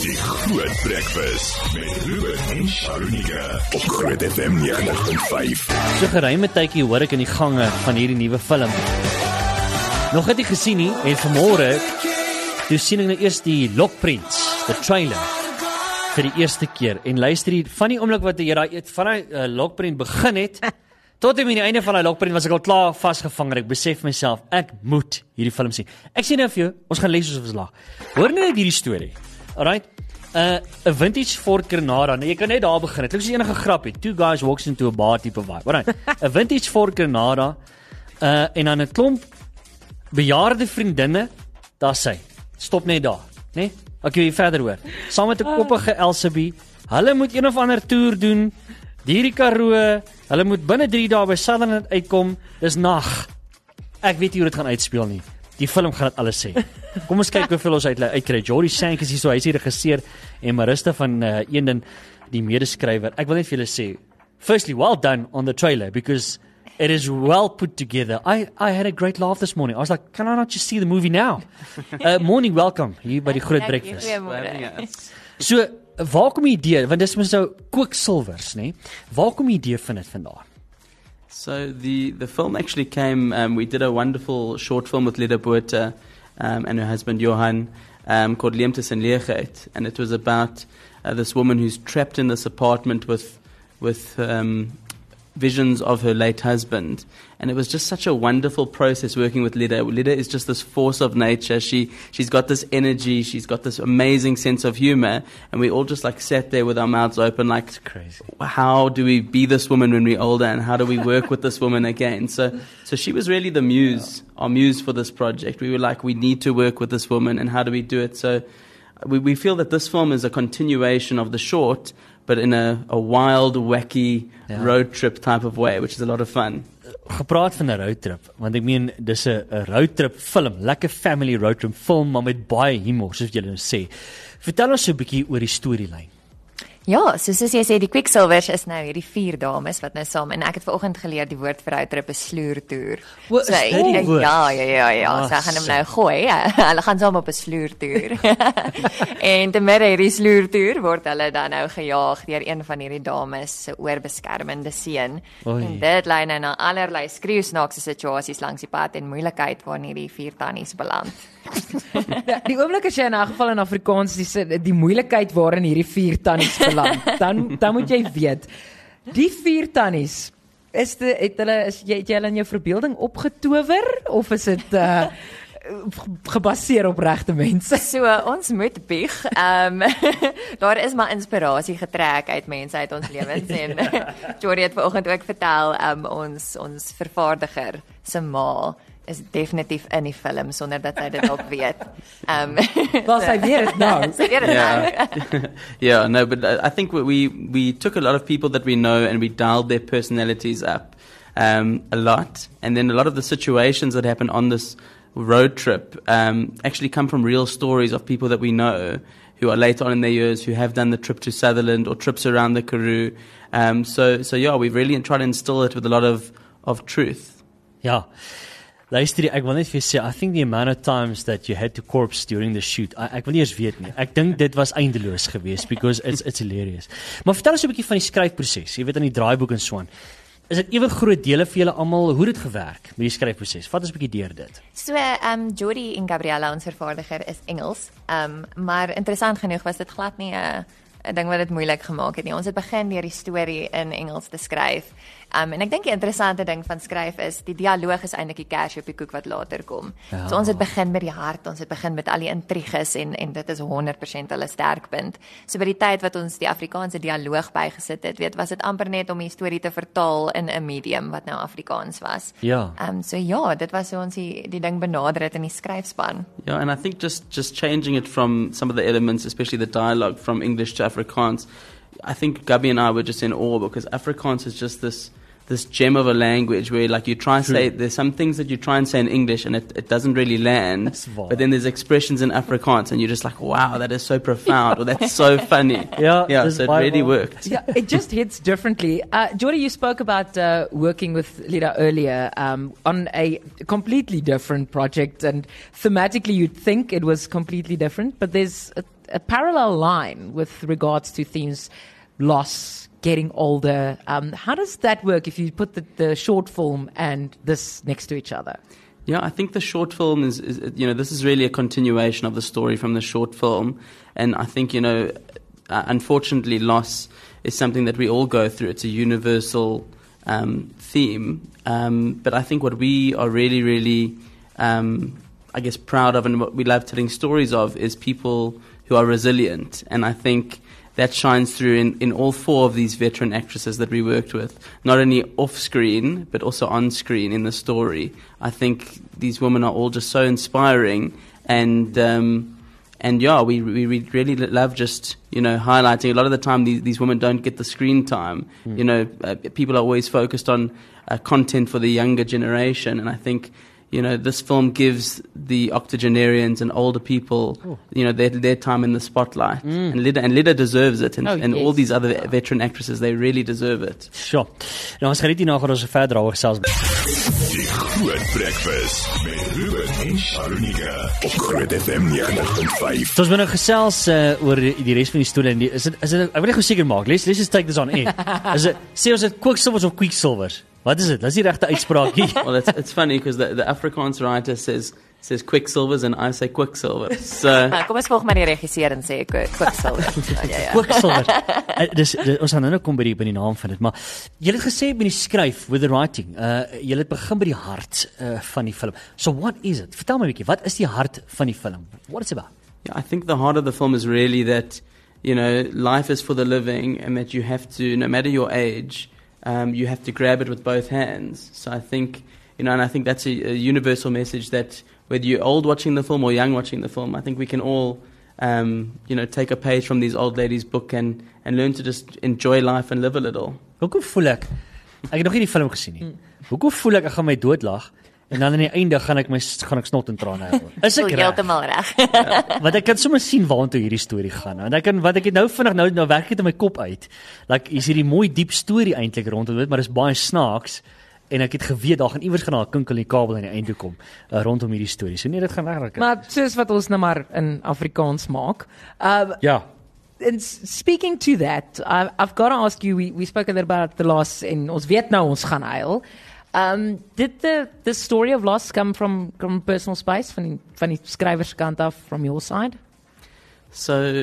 Die Groot Breakfast met Ruben en Sharonika op Groot FM 90.5. So geruime tydjie hoor ek in die gange van hierdie nuwe film. Nog het ek gesien nie, en vanmôre toe sien ek nou eers die Lokprints, the trailer, vir die eerste keer. En luister hier, van die oomblik wat jy van die Lokprint begin het, tot en met die einde van die Lokprint was ek al klaar vasgevang en ek besef myself, ek moet hierdie film sien. Ek sê nou vir jou, ons gaan les soos ons lag. Hoor net hierdie storie. Alright, 'n vintage Ford Granada. Nou jy kan net daar begin. Dit klink soos enige grappie. Two guys walks into a bar tipe vibe. Alright, 'n vintage Ford Granada en dan 'n klomp bejaarde vriendinne, daar sy. Stop net daar, né? Ek wil verder hoor. Saam met 'n koppige Elsabie, hulle moet een of ander toer doen. Hierdie Karoo, hulle moet binne 3 dae by Sutherland uitkom. Dis nag. Ek weet nie hoe dit gaan uitspeel nie. Die film gaan dit alles sê. Kom ons kyk hoeveel ons uitkry. Jody Shank is hier so, hy is die regisseur en Marista van Eenden, die medeskrywer. Ek wil net vir julle sê, firstly, well done on the trailer because it is well put together. I had a great laugh this morning. I was like, can I not just see the movie now? Morning, welcome hier by die Groot Breakfast. So, waar kom die idee? Want dis mos nou Kwiksilvers, né? Waar kom die idee van dit vandaan? So the film actually came, we did a wonderful short film with Lida Botha and her husband Johan called Leemtes en Leegheid, and it was about this woman who's trapped in this apartment with visions of her late husband, and it was just such a wonderful process working with Lida. Lida is just this force of nature. She's got this energy, she's got this amazing sense of humor, and we all just like sat there with our mouths open like, it's crazy. How do we be this woman when we're older, and how do we work with this woman again? So she was really the muse, our muse for this project. We were like, we need to work with this woman, and how do we do it? So we feel that this film is a continuation of the short, but in a wild, wacky road trip type of way, which is a lot of fun. Gepraat van 'n road trip, want ek meen dis 'n road trip film, lekker family road trip film, maar met baie humor, soos julle nou sê. Vertel ons so 'n bietjie oor die storielyn. Ja, soos jy sê, die Kwiksilvers is nou hierdie 4 dames wat nou saam, en ek het vanoggend geleer die woord vir roadtrip is sloertoer. Is dit die woord? Ja, so gaan hom nou gooi. Hulle gaan saam op 'n sloertoer. En te midde hierdie sloertoer word hulle dan nou gejaag deur een van hierdie dames se oorbeskermende seun. En dit lei nou na allerlei skreeusnaakse situasies langs die pad en moeilikheid waarin hierdie 4 tannies beland. Die oomblik as jy in 'n geval in Afrikaans die moeilikheid waarin hierdie 4 tannies beland, dan moet jy weet, die 4 tannies, het jy hulle in jou verbeelding opgetower, of is dit gebaseer op regte mense? So, ons moet bieg. Daar is maar inspirasie getrek uit mense uit ons lewens, en Jody het vanoggend ook vertel, ons vervaardiger se ma is definitief in die film sonder dat sy dit ook weet. Wel, sy weet dit nou. Yeah, no, but I think we took a lot of people that we know and we dialed their personalities up a lot, and then a lot of the situations that happen on this road trip actually come from real stories of people that we know who are later on in their years who have done the trip to Sutherland or trips around the Karoo. So yeah, we've really tried to instill it with a lot of truth. Ja. Luister, ek wil net vir sê, I think the amount of times that you had to corpse during the shoot, ek wil nie eens weet nie. Ek dink dit was eindeloos geweest, because it's hilarious. Maar vertel ons 'n bietjie van die skryfproses. Jy weet, aan die draaiboek en so aan. Is dit ewe groot dele vir julle almal, hoe het dit gewerk met die skryfproses? Vat ons 'n bietjie deur dit. So, Jody en Gabriella, ons vervaardiger, is Engels. Maar interessant genoeg was dit glad nie 'n ding wat dit moeilik gemaak het nie. Ons het begin deur die storie in Engels te skryf. En ek dink die interessante ding van skryf is, die dialoog is eintlik die kersie op die koek wat later kom. Ja. So ons het begin met die hart, ons het begin met al die intriges, en dit is 100% hulle sterkpunt. So by die tyd wat ons die Afrikaanse dialoog bygesit het, was dit amper net om die storie te vertaal in 'n medium wat nou Afrikaans was. Ja. So ja, dit was hoe ons die ding benader het in die skryfspan. Yeah, and I think just changing it from some of the elements, especially the dialogue, from English to Afrikaans, I think Gabby and I were just in awe, because Afrikaans is just this gem of a language where, like, you try and say, there's some things that you try and say in English and it doesn't really land, but then there's expressions in Afrikaans and you're just like, wow, that is so profound, or that's so funny. Yeah, so it really worked. Yeah, it just hits differently. Jody, you spoke about working with Lida earlier on a completely different project, and thematically you'd think it was completely different, but there's a parallel line with regards to themes, loss, getting older. How does that work if you put the short film and this next to each other? Yeah, I think the short film is this is really a continuation of the story from the short film. And I think, unfortunately, loss is something that we all go through. It's a universal theme. But I think what we are really, really, proud of and what we love telling stories of is people who are resilient. And I think that shines through in all four of these veteran actresses that we worked with, not only off-screen, but also on-screen in the story. I think these women are all just so inspiring, and we really love just, highlighting. A lot of the time, these women don't get the screen time. People are always focused on content for the younger generation, and I think, this film gives the octogenarians and older people, their time in the spotlight. And Lida deserves it. And all these other veteran actresses, they really deserve it. Sure. Nou, ons geniet hierna gaan ons verder daaroor gesels. Die Groot Breakfast met Ruben en Sharunika op Groot FM 90.5. Ons moet nou gesels oor die res van die storie. Is dit ek wil net gou seker maak. Let's just take this on air. Sê ons dit Quicksilvers of Quicksilvers? Wat is dit? Dis die regte uitspraak hier. Well, it's funny because the Afrikaans writer says Quicksilvers and I say Quicksilver. So kom ons volg maar die regisseur en sê Quicksilver. Ja. Quicksilver. Ons gaan nou kom by die naam van dit, maar jy het gesê by die skryf with the writing, jy het begin by die hart van die film. So what is it? Vertel my 'n bietjie, wat is die hart van die film? What is it about? Yeah, I think the heart of the film is really that, life is for the living, and that you have to, no matter your age, you have to grab it with both hands. So I think, and I think that's a universal message that whether you're old watching the film or young watching the film, I think we can all, take a page from these old ladies' book and learn to just enjoy life and live a little. Hoekom voel ek het nog nie die film gesien nie. Hoekom voel ek gaan my doodlag en dan aan die einde gaan ek snot en trane hê. Is ek reg? Heeltemal reg. Want ek kan sommer sien waartoe hierdie storie gaan. En wat ek het nou vinnig nou werk het in my kop uit. Like is hierdie mooi diep storie eintlik rondom dit, maar dis baie snaaks. En ek het geweet daar gaan iewers gaan 'n kinkel in die kabel aan die einde kom rondom hierdie storie. So nee, dit gaan regtig. Maar soos wat ons nou maar in Afrikaans maak. Ja. And speaking to that, I've got to ask you, we spoke a little about the loss en ons weet nou ons gaan huil. Did the story of loss come from personal space van die skrywerskant af from your side? So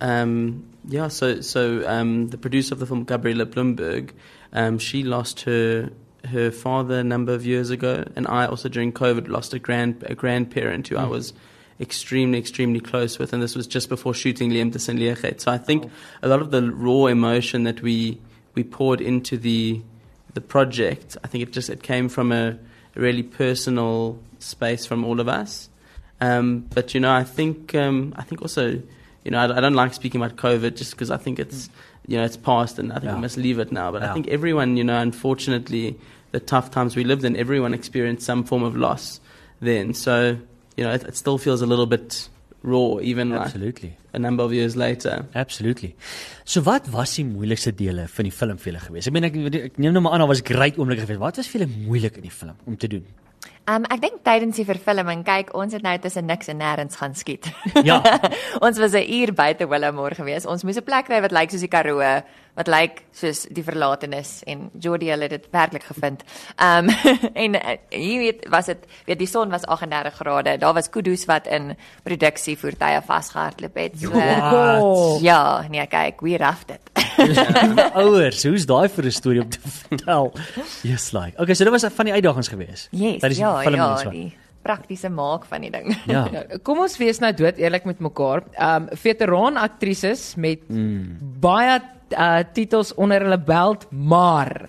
the producer of the film, Gabriela Bloomberg, she lost her father a number of years ago, and I also during COVID lost a grandparent who I was extremely close with, and this was just before shooting Liam tussen Leegheid. So I think a lot of the raw emotion that we poured into the project, I think it came from a really personal space from all of us. But I think also, I don't like speaking about COVID just because I think it's it's past and I think we must leave it now. But I think everyone, unfortunately, the tough times we lived in, everyone experienced some form of loss then. So it still feels a little bit raw, even Absolutely. Like a number of years later. Absolutely. So wat was die moeilikste dele van die film vir julle geweest? Ek meen ek neem nou maar aan, daar was great oomblikke geweest. Wat was vir julle moeilik in die film om te doen? Ek dink tydens die verfilming, kyk, ons het nou tussen niks en nêrens gaan skiet. Ja. Ons was 'n uur buite Willowmore geweest. Ons moes 'n plek kry wat lyk soos die Karoo, wat lyk soos die verlatenis, en Jordi het dit werklik gevind. En hier was dit, die son was 38 grade. Daar was kudu's wat in produksievoertuie vasgehardloop het. So, ja, nee, kyk, we roughed it. Ouers, hoe's daai vir 'n storie om te vertel? Yes, like. Okay, so dit was van die uitdagings geweest. Yes, die praktiese maak van die ding. Ja. Kom ons wees nou dood eerlik met mekaar. Veteraan aktrises met baie titels onder hulle belt, maar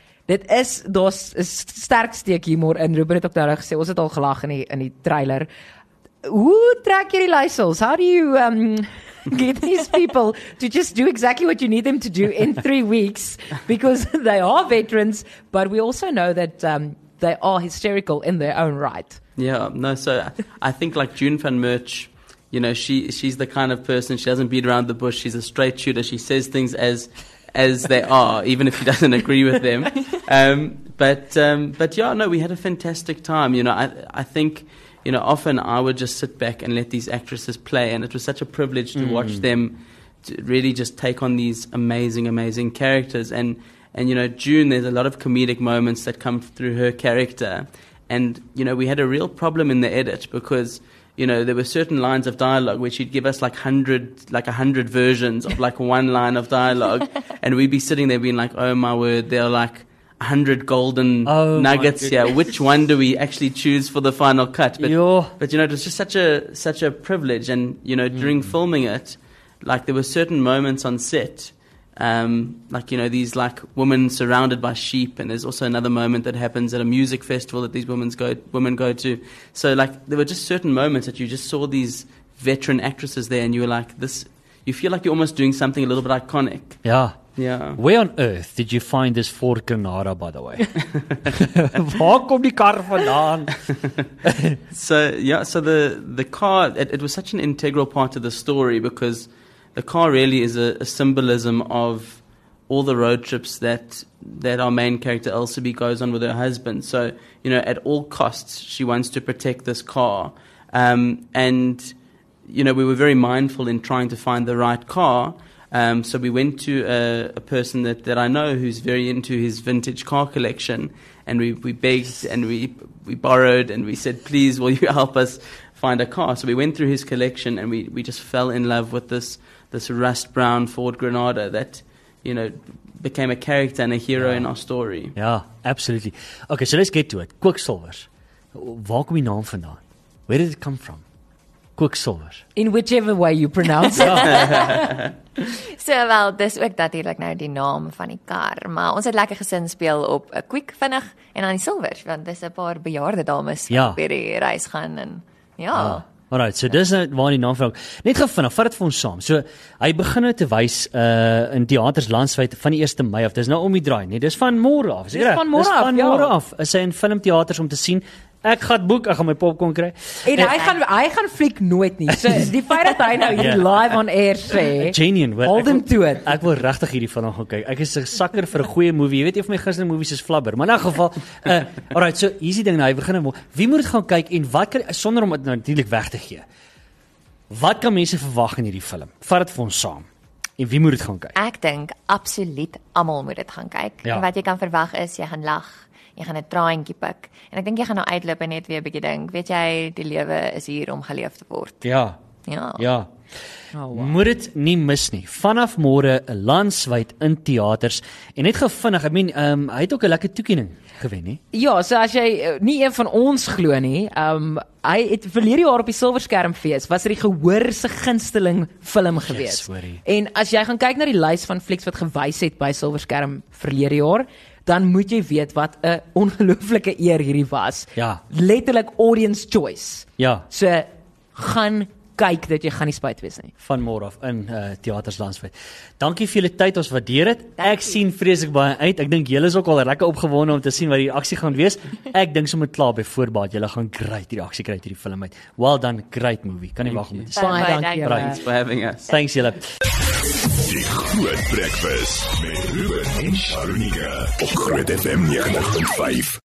daar's 'n sterk steek humor in. Ruben het ook nou gesê, ons het al gelag in die trailer. Hoe trek jy die leiersels? How do you get these people to just do exactly what you need them to do in 3 weeks? Because they are veterans, but we also know that they are hysterical in their own right. Yeah, no, so I think like June van Merch, she's the kind of person, she doesn't beat around the bush, she's a straight shooter, she says things as they are, even if she doesn't agree with them. But yeah, no, we had a fantastic time. I think, often I would just sit back and let these actresses play, and it was such a privilege to watch them to really just take on these amazing, amazing characters. And June, there's a lot of comedic moments that come through her character. And, we had a real problem in the edit because, there were certain lines of dialogue which she'd give us like 100 versions of like one line of dialogue. And we'd be sitting there being like, oh my word, they're like 100 golden nuggets here. Which one do we actually choose for the final cut? But it was just such a privilege. And, during filming it, like there were certain moments on set, these like women surrounded by sheep, and there's also another moment that happens at a music festival that these women go to. So like there were just certain moments that you just saw these veteran actresses there, and you were like, you feel like you're almost doing something a little bit iconic. Yeah. Yeah. Where on earth did you find this Ford Granada, by the way? Waar kom die kar vandaan? So the car, it was such an integral part of the story because the car really is a symbolism of all the road trips that our main character Elsabe goes on with her husband. So, at all costs, she wants to protect this car. And we were very mindful in trying to find the right car. So we went to a person that I know who's very into his vintage car collection, and we begged and we borrowed and we said, please, will you help us find a car? So we went through his collection and we just fell in love with this rust brown Ford Granada that, became a character and a hero in our story. Yeah, absolutely. Okay, so let's get to it. Quicksilvers. Waar kom die naam vandaan? Where did it come from? Quicksilver. In whichever way you pronounce it. Wel, dis ook natuurlik nou die naam van die kar, maar ons het lekker gesin speel op 'n quick vinnig en dan die silvers, want dis 'n paar bejaarde dames wat by die reis gaan en Alright, so dis waar die naam van. Net gou vinnig, vat dit vir ons saam. So hy begin nou te wys in teaters landwyd van die 1 Mei af. Dis nou om die draai, nee, dis van môre af. Dis van môre af. Is hy in filmteaters om te sien. Ek gaan boek, ek gaan my popcorn kry. En hy gaan fliek nooit nie. So die feit dat hy nou hier live on air sê, genuine, hold him to it. Ek wil regtig hierdie van gaan kyk. Ek is 'n sakker vir 'n goeie movie. Jy weet een van my gunsteling movies is Flubber, maar in 'n geval, alright, so hier's die ding nou, hy begin nou. Wie moet dit gaan kyk en wat kan sonder om dit natuurlik weg te gee? Wat kan mense verwag in hierdie film? Vat dit vir ons saam. En wie moet dit gaan kyk? Ek dink absoluut almal moet dit gaan kyk. Ja. En wat jy kan verwag is jy gaan lag, jy gaan 'n traantjie pik. En ek dink jy gaan nou uitloop en net weer 'n bietjie dink, weet jy, die lewe is hier om geleef te word. Ja. Ja. Moet dit nie mis nie. Vanaf môre landwyd in teaters en net gevinnig, hy het ook 'n lekker toekenning gewen, nie? Ja, so as jy nie een van ons glo nie, hy het verlede jaar op die Silverskermfees was die gehoor se gunsteling film gewees. En as jy gaan kyk na die lys van flieks wat gewys het by Silverskerm verlede jaar, dan moet jy weet wat 'n ongelooflike eer hierdie was. Ja. Letterlik audience choice. Ja. So gaan kyk dat jy gaan nie spyt wees nie. Van môre af in teaters landwyd. Dankie vir julle tyd, ons waardeer dit. Ek sien vreeslik baie uit. Ek dink julle is ook al lekker opgewonde om te sien wat die aksie gaan wees. Ek dink sommer klaar by voorbaat julle gaan great hierdie aksie kry hierdie film uit. Well done, great movie. Kan nie wag om dit te sien. Baie dankie. Thanks for having us. Thanks julle. Die Groot Breakfast met Ruben en Sharonika op Groot FM 90.5.